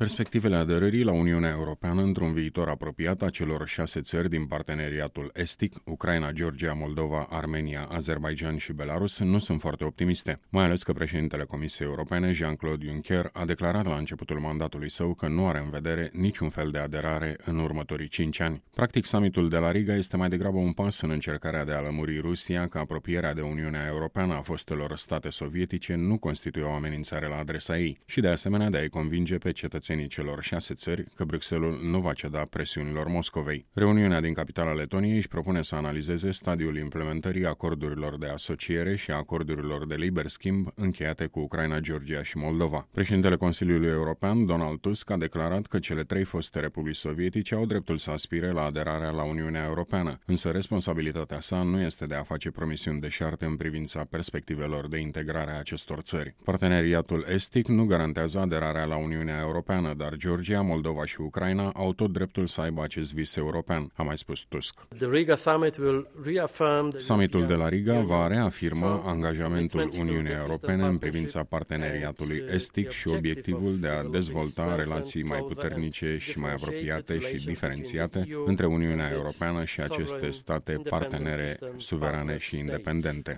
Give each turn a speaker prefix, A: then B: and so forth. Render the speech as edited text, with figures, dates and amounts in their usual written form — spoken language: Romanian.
A: Perspectivele aderării la Uniunea Europeană într-un viitor apropiat a celor 6 țări din parteneriatul estic, Ucraina, Georgia, Moldova, Armenia, Azerbaidjan și Belarus, nu sunt foarte optimiste, mai ales că președintele Comisiei Europene, Jean-Claude Juncker, a declarat la începutul mandatului său că nu are în vedere niciun fel de aderare în următorii 5 ani. Practic, summitul de la Riga este mai degrabă un pas în încercarea de a lămuri Rusia că apropierea de Uniunea Europeană a fostelor state sovietice nu constituie o amenințare la adresa ei și, de asemenea, de a-i convinge pe cetățenii celor 6 țări că Bruxelles nu va ceda presiunilor Moscovei. Reuniunea din capitala Letoniei își propune să analizeze stadiul implementării acordurilor de asociere și acordurilor de liber schimb încheiate cu Ucraina, Georgia și Moldova. Președintele Consiliului European, Donald Tusk, a declarat că cele 3 foste republici sovietice au dreptul să aspire la aderarea la Uniunea Europeană, însă responsabilitatea sa nu este de a face promisiuni deșarte în privința perspectivelor de integrare a acestor țări. Parteneriatul estic nu garantează aderarea la Uniunea Europeană, dar Georgia, Moldova și Ucraina au tot dreptul să aibă acest vis european, a mai spus Tusk. Summitul de la Riga va reafirma angajamentul Uniunii Europene în privința parteneriatului estic și obiectivul de a dezvolta relații mai puternice și mai apropiate și diferențiate între Uniunea Europeană și aceste state partenere suverane și independente.